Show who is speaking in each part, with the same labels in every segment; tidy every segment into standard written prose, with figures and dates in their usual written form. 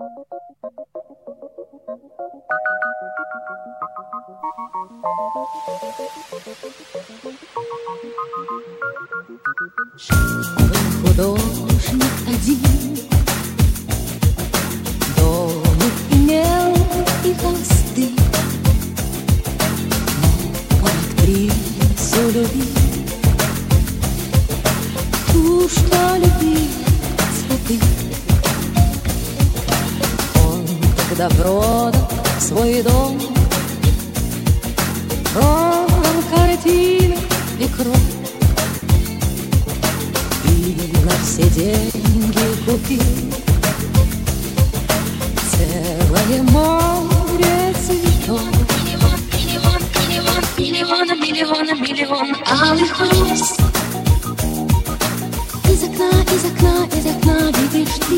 Speaker 1: Художник один, домик имел и холсты, но он актрису любил, ту, что любил цветы. Он, когда продал свой дом, продал картины и кровь, на все деньги купил целое море цветов. Миллион алых роз. Из окна видишь ты,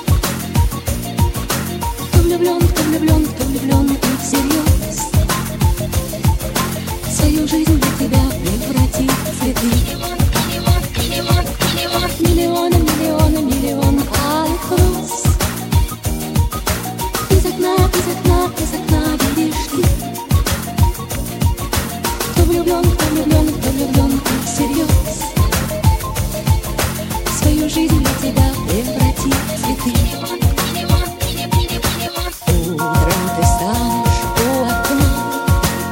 Speaker 1: кто влюблен и всерьез свою жизнь для тебя превратит в цветы. Миллион алых роз. Из окна видишь ты, кто влюблен и всерьез свою жизнь для тебя превратит в цветы. Утром ты станешь у окна,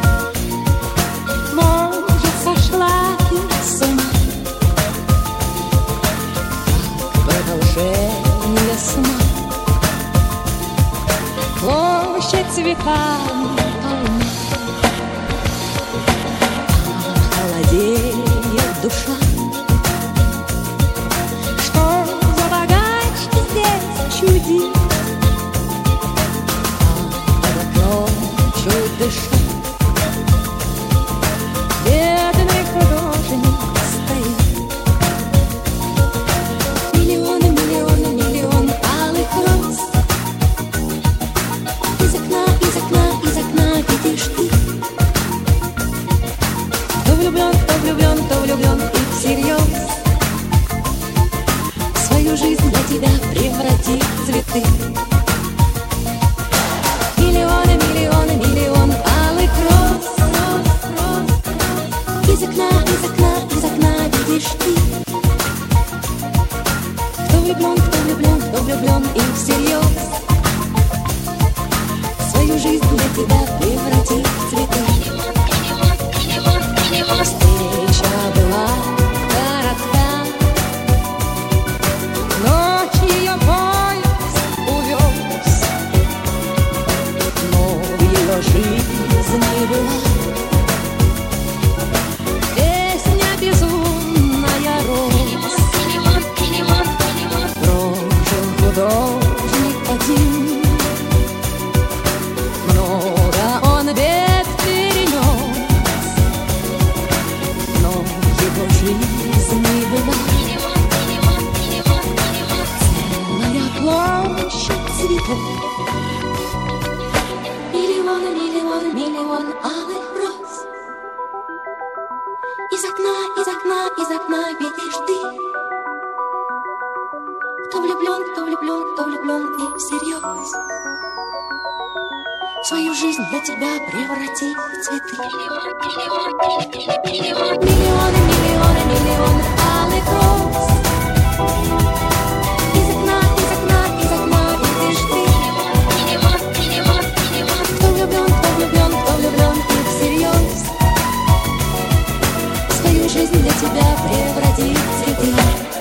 Speaker 1: может, сошла ты с ума. Продолжение сна. Площадь цветами полна, холодеет душа. Что за богачка здесь чудит, под окном чуть дыша. Бедный художник стоит. Миллион алых роз. Из окна видишь ты, кто влюблен и всерьез свою жизнь для тебя превратит в цветы. Миллион алых роз. Из окна видишь ты, кто влюблен и всерьез свою жизнь для тебя превратит в цветы. Встреча была коротка, ночь ее поезд увез, но в ее жизни была песня безумная роз. Прожил художник один, много он бед перенес, но в его жизни была целая площадь цветов. Миллион алых роз. Из окна видишь ты, кто влюблен и всерьез свою жизнь для тебя превратит в цветы. Миллион алых роз. Из окна видишь ты, кто влюблен и всерьез свою жизнь для тебя превратит в цветы.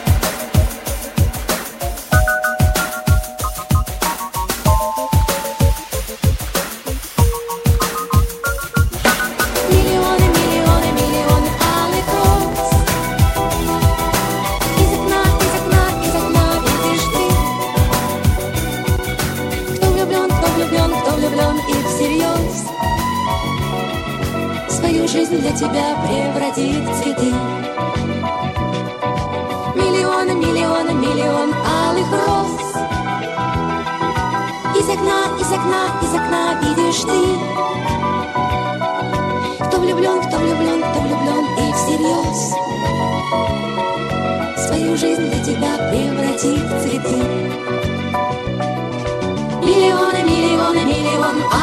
Speaker 1: Свою жизнь для тебя превратит в цветы. Миллион алых роз. Из окна видишь ты, кто влюблен и всерьез свою жизнь для тебя превратит в цветы. он